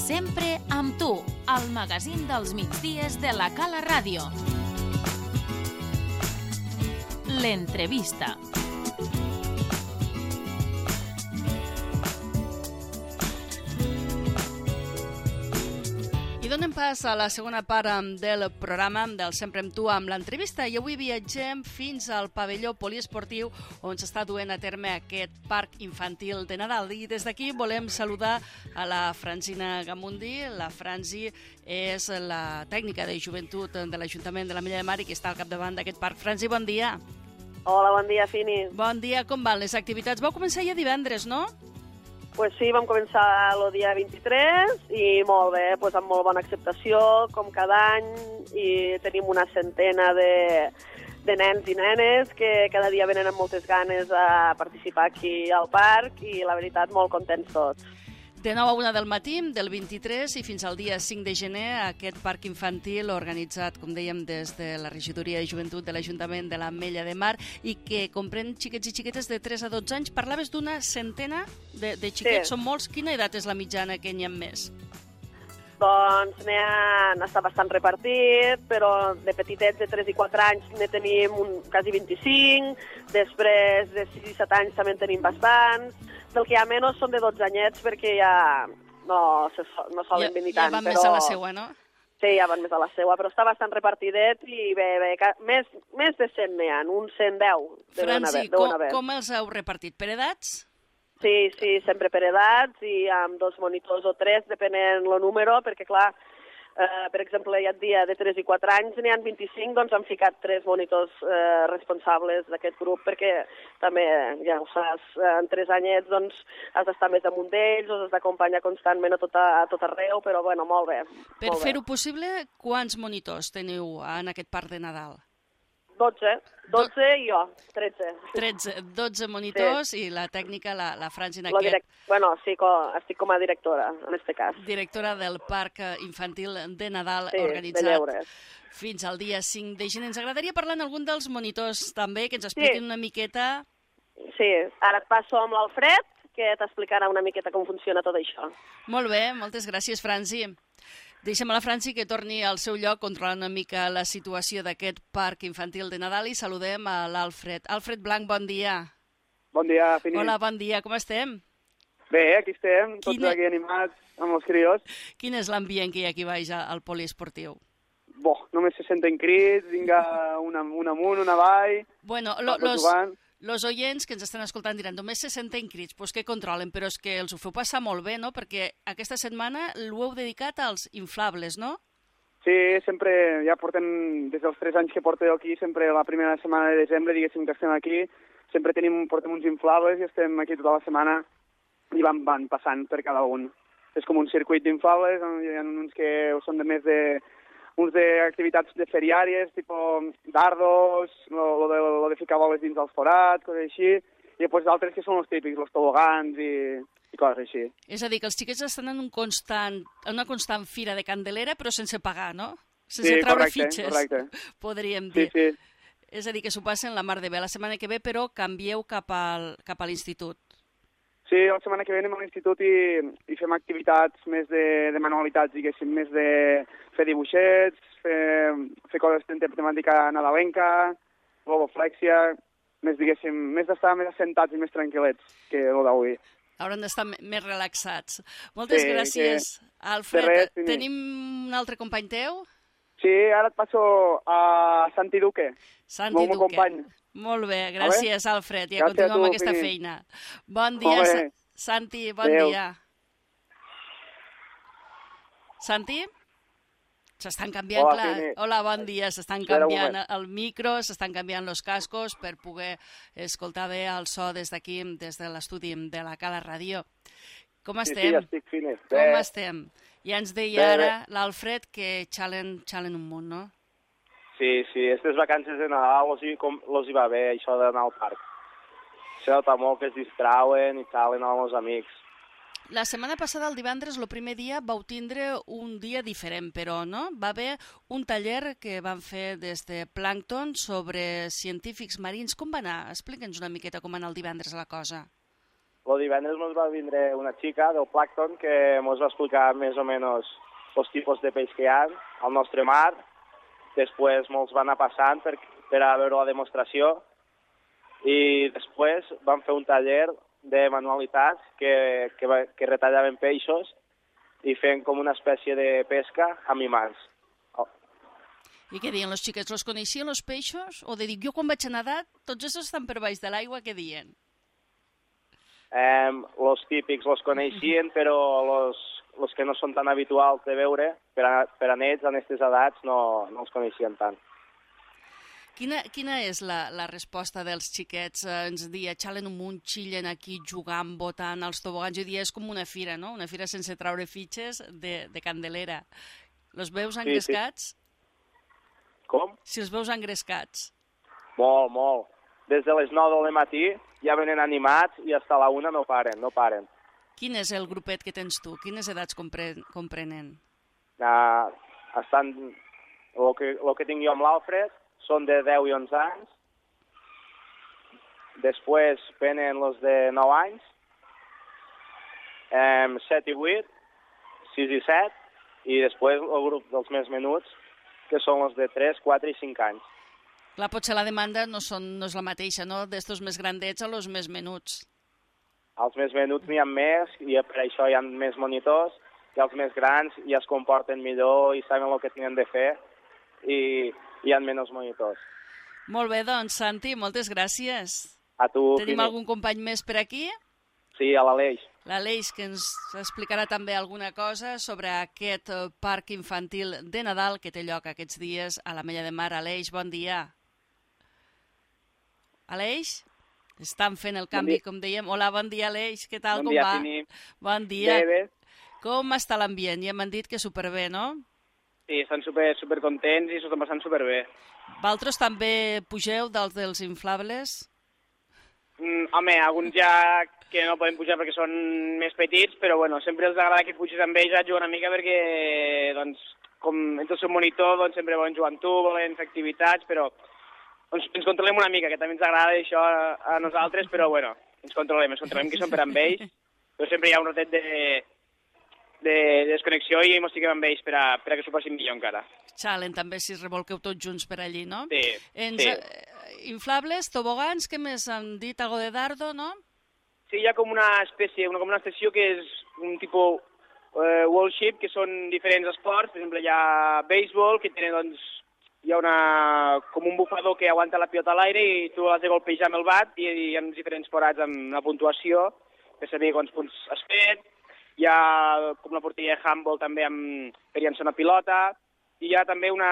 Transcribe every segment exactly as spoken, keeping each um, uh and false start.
Sempre amb tu, el magazín dels migdies de la Cala Ràdio. L'entrevista. I donem pas a la segona part del programa del Sempre amb tu amb l'entrevista i avui viatgem fins al pavelló poliesportiu on s'està duent a terme aquest parc infantil de Nadal. I des d'aquí volem saludar a la Francina Gamundi. La Franci és la tècnica de joventut de l'Ajuntament de l'Ametlla de Mar i que està al capdavant d'aquest parc. Franci, bon dia. Hola, bon dia, Fini. Bon dia, com van les activitats? Vau començar ja divendres, no? Pues sí, vam començar el dia vint-i-tres i molt bé, pues amb molt bona acceptació, com cada any, i tenim una centena de, de nens i nenes que cada dia venen amb moltes ganes a participar aquí al parc i la veritat molt contents tots. De nou a una del matí, del vint-i-tres i fins al dia cinc de gener, aquest parc infantil organitzat, com dèiem, des de la Regidoria de Joventut de l'Ajuntament de l'Ametlla de Mar i que comprèn xiquets i xiquetes de tres a dotze anys. Parlaves d'una centena de, de xiquets, sí. Són molts. Quina edat és la mitjana que n'hi ha més? Doncs n'hi ha, està bastant repartit, però de petitets de tres i quatre anys ne tenim un, quasi vint-i-cinc, després de sis i set anys també en tenim bastants. Del que hi ha menys són de dotze anyets perquè ja no, se, no solen ja, venir ja tant. Ja van però... més a la seua, no? Sí, ja van més a la seua, però està bastant repartidet i bé, bé, més, més de cent n'hi ha, uns cent deu. Franci, com, com els heu repartit? Per edats? Sí, sí, sempre per edats i amb dos monitors o tres, depenent el número, perquè clar, eh, per exemple, hi ha dia de tres i quatre anys, n'hi ha vint-i-cinc, doncs han ficat tres monitors eh, responsables d'aquest grup, perquè també, ja ho saps, en tres anyets doncs has d'estar més amunt d'ells, os has d'acompanyar constantment a tot, a, a tot arreu, però bueno, molt bé. Per fer-ho possible, quants monitors teniu en aquest parc de Nadal? dotze, dotze i jo, tretze. tretze, dotze monitors sí. I la tècnica, la, la Franci en la aquest... Direct... Bueno, sí, com, estic com a directora, en aquest cas. Directora del Parc Infantil de Nadal, sí, organitzat fins al dia cinc de gener. Ens agradaria parlar en algun dels monitors també, que ens expliquin sí. una miqueta... Sí, ara et passo amb l'Alfred, que t'explicarà una miqueta com funciona tot això. Molt bé, moltes gràcies, Franci. Deixem a la Franci que torni al seu lloc controlant una mica la situació d'aquest parc infantil de Nadal i saludem a l'Alfred. Alfred Blanc, bon dia. Bon dia, Fini. Hola, bon dia, com estem? Bé, aquí estem, tots Quina... aquí animats amb els crios. Quin és l'ambient que hi ha aquí baix al poliesportiu? Bo, només se senten crits, vinga un, un amunt, una avall... Bueno, lo, los... Jugant. Los oients que ens estan escoltant diran, només se senten crits, doncs que controlen, però és que els ho feu passar molt bé, no? Perquè aquesta setmana l'ho heu dedicat als inflables, no? Sí, sempre, ja portem, des dels tres anys que porto jo aquí, sempre la primera setmana de desembre, diguéssim que estem aquí, sempre tenim, portem uns inflables i estem aquí tota la setmana i van, van passant per cada un. És com un circuit d'inflables, hi ha uns que són de més de... uns d'activitats de feriàries, tipus dardos, lo de, lo de ficar boles dins dels forats, coses així, i després d'altres que són els típics, els tobogans i, i coses així. És a dir, que els xiquets estan en, un constant, en una constant fira de Candelera, però sense pagar, no? Sense sí, treure correcte, fitxes, correcte. Podríem dir. Sí, sí. És a dir, que s'ho passen la mar de bé. La setmana que ve, però, canvieu cap, al, cap a l'institut. Sí, la setmana que ve anem a l'institut i, i fem activitats més de, de manualitats, diguéssim, més de fer dibuixets, fer, fer coses de temàtica nadalenca, globoflexia, més, diguéssim, més d'estar més assentats i més tranquil·lets que el d'avui. Hauran d'estar més relaxats. Moltes sí, gràcies, que... Alfred. Res, tenim un altre company teu? Sí, ara et passo a Santi Duque. Santi Duque. Company. Molt bé, gràcies, Alfred. I a continuar amb aquesta Fini. feina. Bon dia, Sa Santi, bon Adeu. dia. Santi? S'estan canviant, Hola, clar. Fini. Hola, bon dia. S'estan canviant el micro, s'estan canviant els cascos per poder escoltar bé el so des d'aquí, des de l'estudi de la Cala Ràdio. Com estem? Sí, sí, estic, Fini. Com bé. estem? Ja ens deia bé, ara bé. l'Alfred que xalen, xalen un munt, no? Sí, sí, aquestes vacances de Nadal los hi, com, los hi va bé, això d'anar al parc. Se nota molt que es distrauen i xalen amb els amics. La setmana passada, el divendres, el primer dia, vau tindre un dia diferent, però, no? Va haver un taller que van fer des de Plàncton sobre científics marins. Com va anar? Explica'ns una miqueta com va anar el divendres la cosa. el divendres ens va vindre una xica del plàncton que ens va explicar més o menys els tipus de peix que hi ha al nostre mar. Després molts van anar passant per, per a veure la demostració i després vam fer un taller de manualitats que, que, que retallaven peixos i feien com una espècie de pesca amb imants. I què diuen els xiquets? Los coneixien els peixos? O de dir, jo quan vaig a nedar, tots estos estan per baix de l'aigua, què diuen? Eh, los típics los coneixien, però los, los que no són tan habituals de veure, per a, per a ells, en aquestes edats, no, no els coneixien tant. Quina, quina és la, la resposta dels xiquets? Eh, ens dia, xalen un munt, xillen aquí, jugant, botant, els tobogans. Jo diria, és com una fira, no? Una fira sense traure fitxes de, de Candelera. Los veus engrescats? Sí, sí. Com? Si els veus engrescats. Molt, molt. Des de les nou del matí ja venen animats i fins a la una no paren, no paren. Quin és el grupet que tens tu? Quines edats compren comprenen? Uh, estan... El que, el que tinc jo amb l'Alfred són de deu i onze anys. Després venen els de nou anys, um, set i vuit, sis i set, i després el grup dels més menuts, que són els de tres, quatre i cinc anys. Clar, potser la demanda no, són, no és la mateixa, no?, d'estos més grandets a los més menuts. Els més menuts n'hi ha més, i per això hi ha més monitors, i els més grans ja es comporten millor i saben el que tenen de fer, i hi ha menys monitors. Molt bé, doncs, Santi, moltes gràcies. A tu, Tenim Fini. algun company més per aquí? Sí, a l'Aleix. L'Aleix, que ens explicarà també alguna cosa sobre aquest parc infantil de Nadal que té lloc aquests dies a l'Ametlla de Mar. Aleix, bon dia. Aleix? Estan fent el canvi, bon com dèiem. Hola, bon dia, Aleix. Què tal, bon com dia, va? Fini. Bon dia. Bé, bé. Com està l'ambient? Ja m'han dit que superbé, no? Sí, estan super, super contents i s'ho estan passant superbé. Valtros també pugeu dels dels inflables? Mm, home, alguns ja que no poden pujar perquè són més petits, però bueno, sempre els agrada que puges amb ells a jugar una mica perquè, doncs, com ets el seu monitor, doncs sempre volen jugar amb tu, volen fer activitats, però doncs, ens controlem una mica, que també ens agrada això a, a nosaltres, però bueno, ens controlem, ens controlem que són per amb ells, però sempre hi ha un ratet de, de, de desconnexió i ens fiquem amb ells per a, per a que s'ho passin millor encara. Xalen també si es revolqueu tots junts per allí, no? Sí, Ens, sí. Eh, inflables, tobogans, què més han dit? Algo de dardo, no? Sí, hi ha com una espècie, una, com una estació que és un tipus eh, wallship, que són diferents esports. Per exemple, hi ha béisbol, que tenen, doncs, hi ha una, com un bufador que aguanta la pilota a l'aire i tu has de golpejar amb el bat i hi ha diferents forats amb la puntuació per saber quants punts has fet. Hi ha com una porteria de handball també amb, per llançar una pilota. I hi ha també una,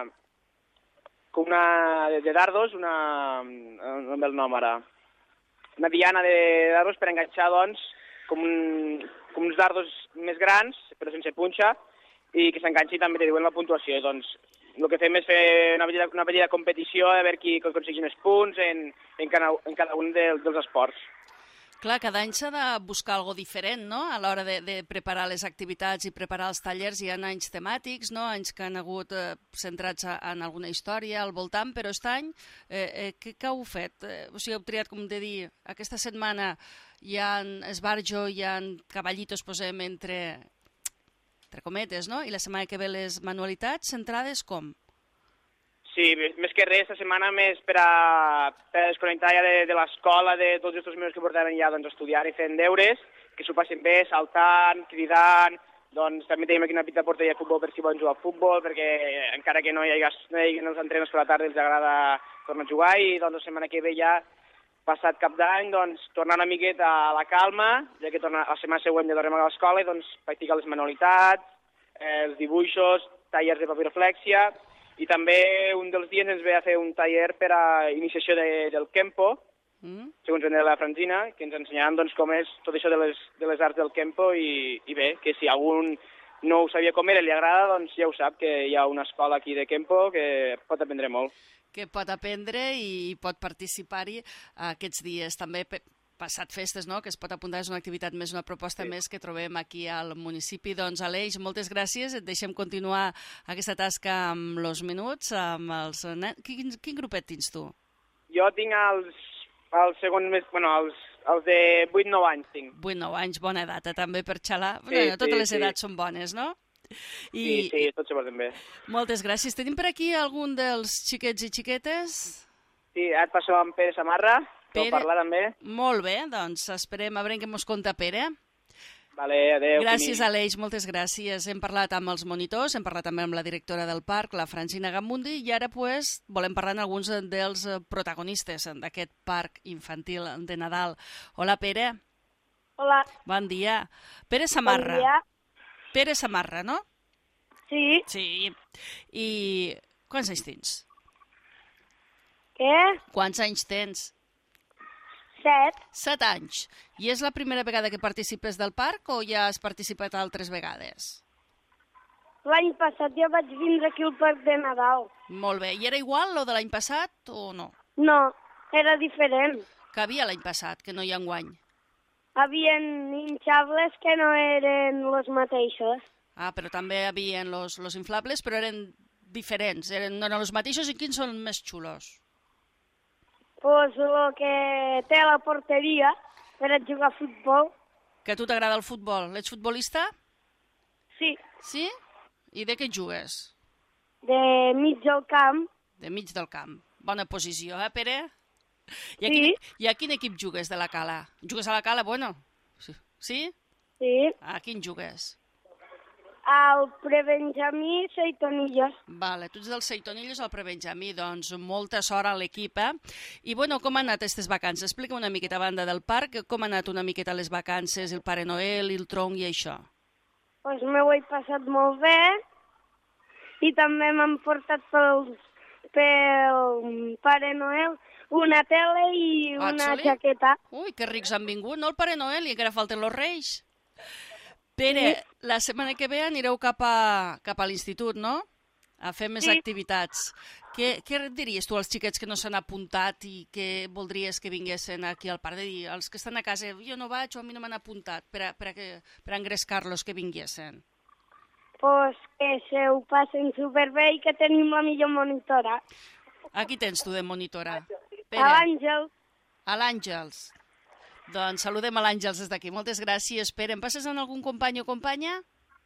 com una de dardos, una, no ve el nom ara, una diana de dardos per enganxar, doncs, com, un, com uns dardos més grans, però sense punxa, i que s'enganxi també te diuen la puntuació. Doncs el que fem és fer una petita, una petita competició a veure qui aconsegueix més punts en, en, cada, en cada un de, dels esports. Clar, cada any s'ha de buscar alguna diferent, no?, a l'hora de, de preparar les activitats i preparar els tallers. Hi ha anys temàtics, no?, anys que han hagut eh, centrats en alguna història al voltant, però aquest any eh, eh, què, què heu fet? Eh, o sigui, heu triat, com de dir, aquesta setmana hi ha esbarjo, hi ha cavallitos, posem, entre, entre cometes, no?, i la setmana que ve les manualitats centrades com? Sí, més que res, aquesta setmana més per a, per a desconnectar ja de, de l'escola, de tots els mesos que portaven ja doncs, estudiant i fent deures, que s'ho passin bé, saltant, cridant. Doncs també tenim aquí una petita porteria de futbol per si volen jugar a futbol, perquè encara que no hi hagi, no hi hagi els entrenos per la tarda els agrada tornar a jugar, i doncs la setmana que ve ja, passat cap d'any, doncs tornar una miqueta a la calma, ja que torna, la setmana següent ja tornem a l'escola i doncs practicar les manualitats, eh, els dibuixos, tallers de papiroflèxia. I també un dels dies ens ve a fer un taller per a iniciació de, del Kempo, mm. segons venia la Franzina, que ens ensenyaran doncs, com és tot això de les, de les arts del Kempo i, i bé, que si algun no ho sabia com era i li agrada, doncs ja ho sap, que hi ha una escola aquí de Kempo que pot aprendre molt. Que pot aprendre i pot participar-hi aquests dies. També passat festes, no?, que es pot apuntar, és una activitat més, una proposta sí. més que trobem aquí al municipi. Doncs, Aleix, moltes gràcies. Et deixem continuar aquesta tasca amb els menuts, amb els nens. Quin, quin grupet tens tu? Jo tinc els, els segons més, bueno, els, Els de vuit nou anys tinc. vuit nou anys, bona edat, eh, també per xalar. Sí, Bueno, totes sí, les sí. edats són bones, no? I Sí, sí, tots se porten bé. moltes gràcies. Tenim per aquí algun dels xiquets i xiquetes? Sí, ara et passo amb Pere Samarra, que Pere. vol parlar també. Molt bé, doncs esperem a veure què mos conta Pere. Vale, adéu. Gràcies, Quimi. Aleix, moltes gràcies. Hem parlat amb els monitors, hem parlat també amb la directora del parc, la Francina Gamundi, i ara pues, volem parlar amb alguns dels protagonistes d'aquest parc infantil de Nadal. Hola, Pere. Hola, Bon dia. Pere Samarra. bon dia. Pere Samarra, no? Sí, Sí. I quants anys tens? què? Quants anys tens? Set. Set anys. I és la primera vegada que participes del parc o ja has participat altres vegades? L'any passat ja vaig vindre aquí al Parc de Nadal. Molt bé. I era igual lo de l'any passat o no? No, era diferent. Que havia l'any passat, que no hi ha enguany. Havien hinchables que no eren los mateixos. Ah, però també hi havia los, los inflables, però eren diferents, eren, no eren els mateixos. I quins són més xulos? Pues lo que té la porteria per a jugar a futbol. Que a tu t'agrada el futbol. Ets futbolista? Sí, Sí? I de què jugues? de mig del camp. De mig del camp. Bona posició, eh, Pere? I a, Sí. quin, I a quin equip jugues de la Cala? Jugues a la Cala? Bueno, sí? Sí? Sí, A quin jugues? al prebenjamí Seitonillos. Vale, tu ets del Seitonillos al Prebenjamí, doncs molta sort a l'equip, eh? I bueno, com han anat aquestes vacances? Explica una miqueta a banda del parc, com han anat una miqueta les vacances, el Pare Noel, el tronc i això. Pues m'ho he passat molt bé i també m'han portat pel, pel Pare Noel una tele i Ah, una sí? jaqueta. Ui, que rics han vingut, no? El Pare Noel i encara falten els Reis. Pere, la setmana que ve anireu cap a, cap a l'institut, no? A fer més Sí. activitats. Què, què diries tu als xiquets que no s'han apuntat i que voldries que vinguessin aquí al parc? De dir, els que estan a casa, jo no vaig o a mi no m'han apuntat, per a, per a, que, per a engrescar-los que vinguessin. Pues que se ho passen superbé i que tenim la millor monitora. Aquí tens tu de monitora. A l'Àngel. A l'Àngels. Doncs saludem a l'Àngels des d'aquí. Moltes gràcies, Pere. Em passes en algun company o companya?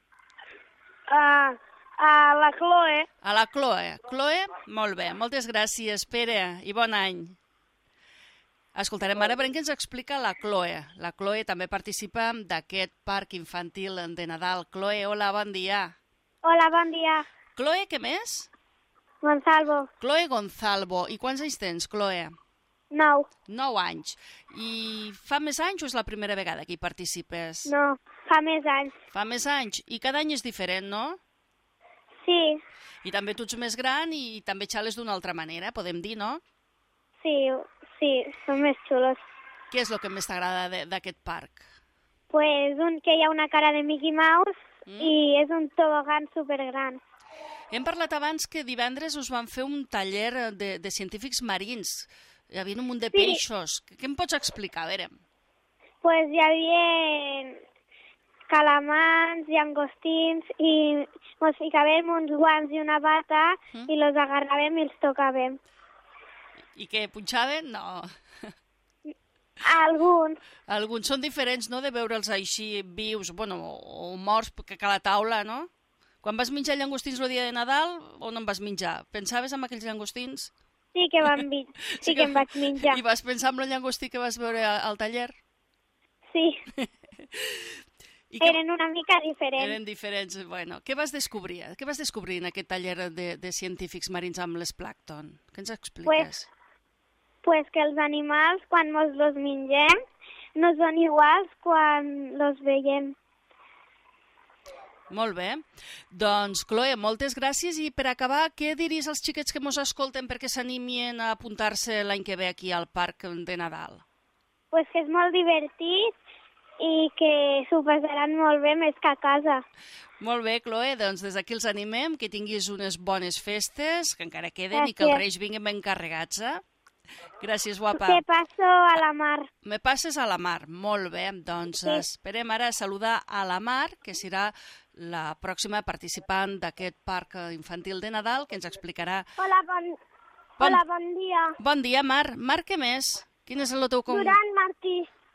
A, a la Chloe. A la Chloe. Chloe, molt bé. Moltes gràcies, Pere, i bon any. Escoltarem ara veurem què ens explica la Chloe. La Chloe també participa d'aquest parc infantil de Nadal. Chloe, hola, bon dia. Hola, bon dia. Chloe, què més? Gonzalvo. Chloe Gonzalvo. I quants anys tens, Chloe? Nou. Nou anys. I fa més anys o és la primera vegada que hi participes? No, fa més anys. Fa més anys. I cada any és diferent, no? Sí, I també tu ets més gran i també xales d'una altra manera, podem dir, no? sí, sí, són més xulos. Què és el que més t'agrada de- d'aquest parc? Pues un que hi ha una cara de Mickey Mouse Mm. i és un tobogan supergran. Hem parlat abans que divendres us van fer un taller de, de científics marins. Hi havia un munt de Sí. peixos. Què em pots explicar? A veure. Pues hi havia calamars, llangostins i ens ficàvem uns guants i una bata Mm. i los agarràvem i els tocàvem. I què, punxaven? No. Alguns, Alguns són diferents, no?, de veure'ls així vius, bueno, o, o morts que a la taula, no? Quan vas menjar llangostins el dia de Nadal o no en vas menjar? Pensaves en aquells llangostins? sí que, van vi sí que em vaig menjar. I vas pensar en el llangostí que vas veure a- al taller? Sí, I què- eren una mica diferents. Eren diferents. Bueno, què vas descobrir? Què vas descobrir en aquest taller de, de científics marins amb les plàcton? Què ens expliques? Pues que els animals, quan mos los mengem, no són iguals quan los veiem. Molt bé. Doncs, Chloe, moltes gràcies. I per acabar, què diries als xiquets que mos escolten perquè s'animin a apuntar-se l'any que ve aquí al Parc de Nadal? Pues que és molt divertit i que s'ho passaran molt bé més que a casa. Molt bé, Chloe, doncs des d'aquí els animem, que tinguis unes bones festes, que encara queden, i que els Gràcies. Reis vinguin ben carregats, eh? Gràcies, guapa. Que passo a la mar. Me passes a la Mar. Molt bé, doncs Sí. esperem ara saludar a la Mar, que serà la pròxima participant d'aquest parc infantil de Nadal, que ens explicarà... Hola, bon, Bon- Hola, bon dia. Bon dia, Mar. Mar, què més? Quin és el teu... com- Durant Martí.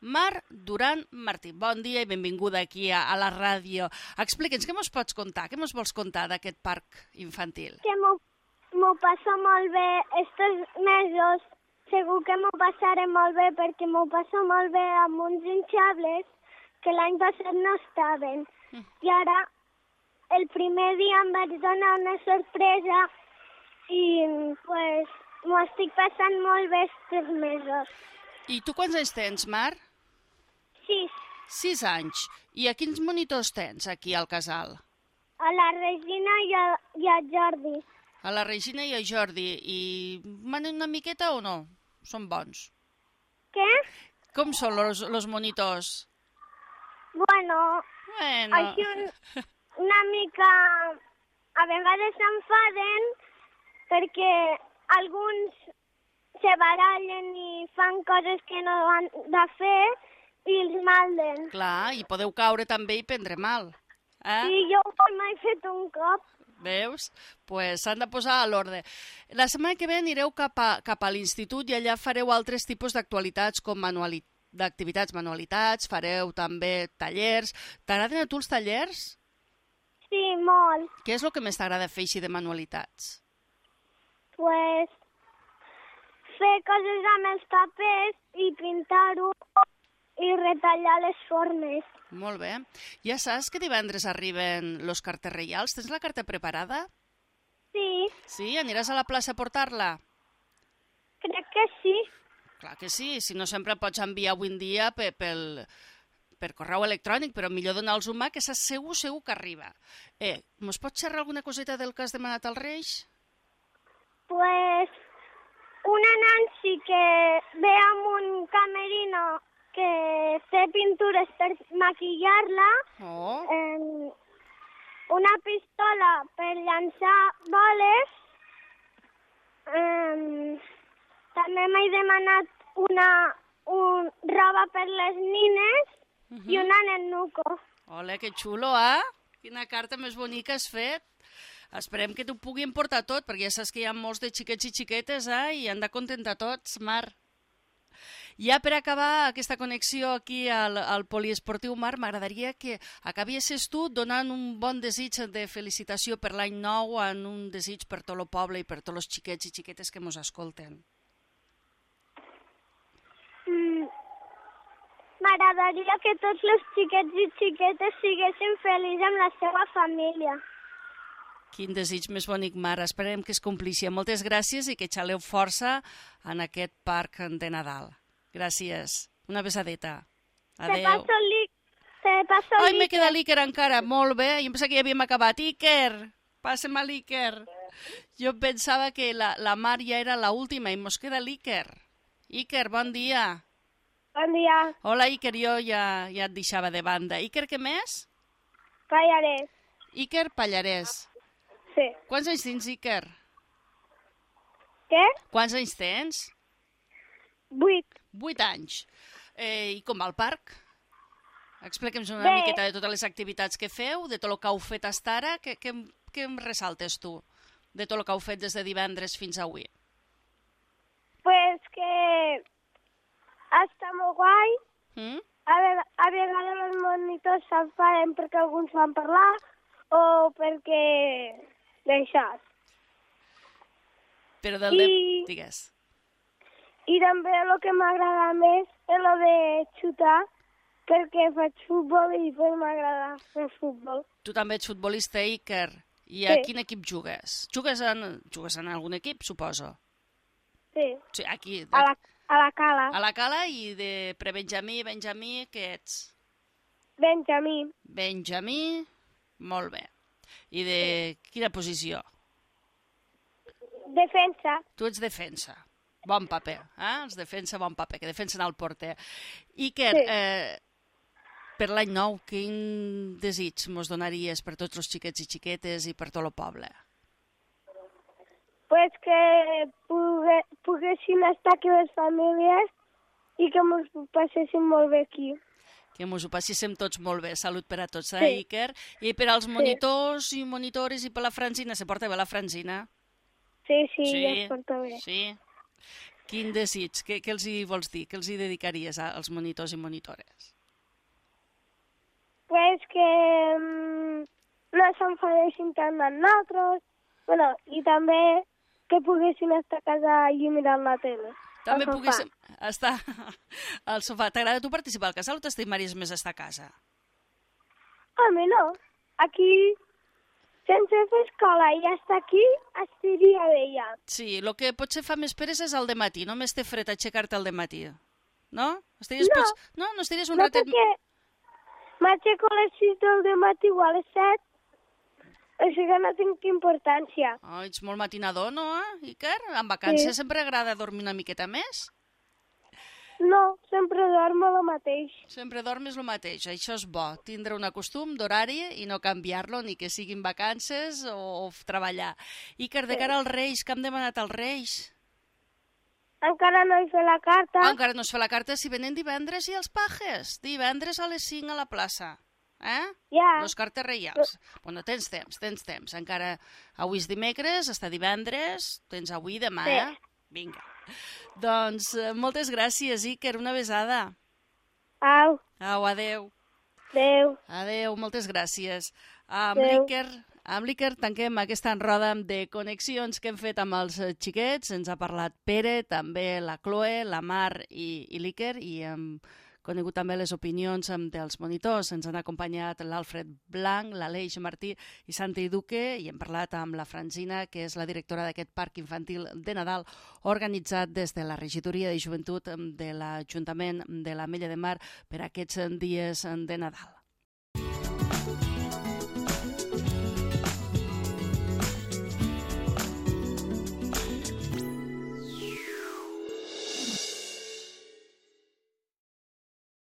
Mar Duran Martí. Bon dia i benvinguda aquí a, a la ràdio. Explica'ns, què mos pots contar? Què mos vols contar d'aquest parc infantil? Que m'ho m'ho passo molt bé estos mesos. Segur que m'ho passaré molt bé perquè m'ho passo molt bé amb uns hinchables que l'any passat no estaven. Mm. I ara, el primer dia em vaig donar una sorpresa i pues, m'ho estic passant molt bé estos mesos. I tu quants anys tens, Mar? Sis. Sis anys. I a quins monitors tens aquí al casal? A la Regina i a, i a Jordi. A la Regina i a Jordi. I manen una miqueta o no? Són bons. Què? Com són los, los monitors? Bueno, bueno. així un, una mica... A vegades s'enfaden perquè alguns se barallen i fan coses que no han de fer i els malden. Clar, i podeu caure també i prendre mal. Eh? Sí, jo m'he fet un cop. Veus? Doncs pues s'han de posar a l'ordre. La setmana que ve anireu cap a, cap a l'institut i allà fareu altres tipus d'actualitats com manualitats, d'activitats manualitats, fareu també tallers. T'agraden a tu els tallers? Sí, molt. Què és el que més t'agrada fer així de manualitats? Pues fer coses amb els papers i pintar-ho i retallar les formes. Molt bé. Ja saps que divendres arriben los cartes reials? Tens la carta preparada? Sí. Sí? Aniràs a la plaça a portar-la? Crec que sí. Clar que sí. Si no sempre pots enviar avui en dia per, pel, per correu electrònic, però millor donar-los humà que saps segur, segur que arriba. Eh, mos pots xerrar alguna coseta del que has demanat als Reis? Pues una Nancy que ve amb un camerino que té pintures per maquillar-la, oh. eh, una pistola per llançar boles, eh, també m'he demanat una un, roba per les nines uh -huh. i un anenuco. Ole, que xulo, eh? Quina carta més bonica has fet. Esperem que t'ho puguin portar tot, perquè ja saps que hi ha molts de xiquets i xiquetes, eh? I han de contentar tots, Mar. Ja per acabar aquesta connexió aquí al, al poliesportiu, Mar, m'agradaria que acabiessis tu donant un bon desig de felicitació per l'any nou, en un desig per tot el poble i per tots els xiquets i xiquetes que mos escolten. Mm. M'agradaria que tots els xiquets i xiquetes siguessin feliços amb la seva família. Quin desig més bonic, Mar. Esperem que es complixi. Moltes gràcies i que xaleu força en aquest parc de Nadal. Gràcies. Una besadeta. Adéu. Te paso el Te paso Ai, me queda l'Iker encara. Molt bé. Jo pensava que ja havíem acabat. Iker, passa'm a l'Iker. Jo pensava que la, la Mar ja era l'última i mos queda l'Iker. Iker, bon dia. Bon dia. Hola, Iker, jo ja, ja et deixava de banda. Iker, què més? Pallarès. Iker Pallarès. Sí. Quants anys tens, Iker? Què? Quants anys tens? Vuit. Vuit anys. Eh, I com va el parc? Explica'ns una Bé. miqueta de totes les activitats que feu, de tot el que heu fet fins ara. Què, què, què em ressaltes tu de tot el que heu fet des de divendres fins avui? Pues que està molt guai. Mm? A, ve a vegades els monitors s'enfaden perquè alguns van parlar o perquè deixat. Però del de... I- Digues. I també el que m'agrada més és el de xutar, perquè faig futbol i pues m'agrada fer futbol. Tu també ets futbolista, Iker. I a Sí. quin equip jugues? Jugues en, jugues en algun equip, suposo? Sí, Sí, aquí. a la, a la cala. A la cala i de prebenjamí, benjamí, què ets? Benjamí. Benjamí, molt bé. I de quina posició? Defensa. Tu ets defensa. Bon paper, eh? Els defensa, bon paper, que defensen el porter. Iker, Sí. eh, per l'any nou, quin desig mos donaries per tots els xiquets i xiquetes i per tot el poble? Pues que pugue, poguessin estar aquí les famílies i que ens ho passéssim molt bé aquí. Que mos ho passéssim tots molt bé. Salut per a tots, eh, Sí. Iker? I per als monitors i monitores i per la Francina, se porta bé la Francina? Sí, sí, ja es porta bé. Sí. Quin desig? Què, què els hi vols dir? Què els hi dedicaries als monitors i monitores? Pues que um, no s'enfadessin tant amb nosaltres, bueno, i també que poguessin estar a casa i mirar la tele. També poguéssim estar al sofà. T'agrada tu participar al casal o t'estimaries més estar a casa? A mi no. Aquí, sense fer escola i estar aquí, estaria bé ja. Sí, el que potser fa més peresa és el dematí. Només té fred aixecar-te al dematí. No? Estaries, no, pots... no, no estaries un no ratet... perquè m'aixeco a les sis del dematí o a les set, així que no tinc importància. Oh, ets molt matinador, no, Iker? En vacances sí. Sempre agrada dormir una miqueta més? No, sempre dormo el mateix. Sempre dormes el mateix. Això és bo, tindre un costum d'horari i no canviar-lo, ni que siguin vacances o, o treballar. Iker, de cara als Reis, què hem demanat als Reis? Encara no he fet la carta. Ah, encara no es fa la carta, si venen divendres i els pajes. Divendres a les cinc a la plaça. Eh? Ja. Los cartes reials. Bueno, tens temps, tens temps. Encara avui és dimecres, està divendres, tens avui, demà, sí. eh? Vinga. Doncs eh, moltes gràcies, Iker, una besada. Au. Au, adeu. Adeu. Adeu, moltes gràcies. Amb l'Iker, amb l'Iker tanquem aquesta enroda de connexions que hem fet amb els xiquets. Ens ha parlat Pere, també la Chloe, la Mar i, i l'Iker, i hem conegut també les opinions dels monitors. Ens han acompanyat l'Alfred Blanc, l'Aleix Martí i Santi Duque, i hem parlat amb la Francina, que és la directora d'aquest parc infantil de Nadal, organitzat des de la Regidoria de Joventut de l'Ajuntament de l'Ametlla de Mar per aquests dies de Nadal.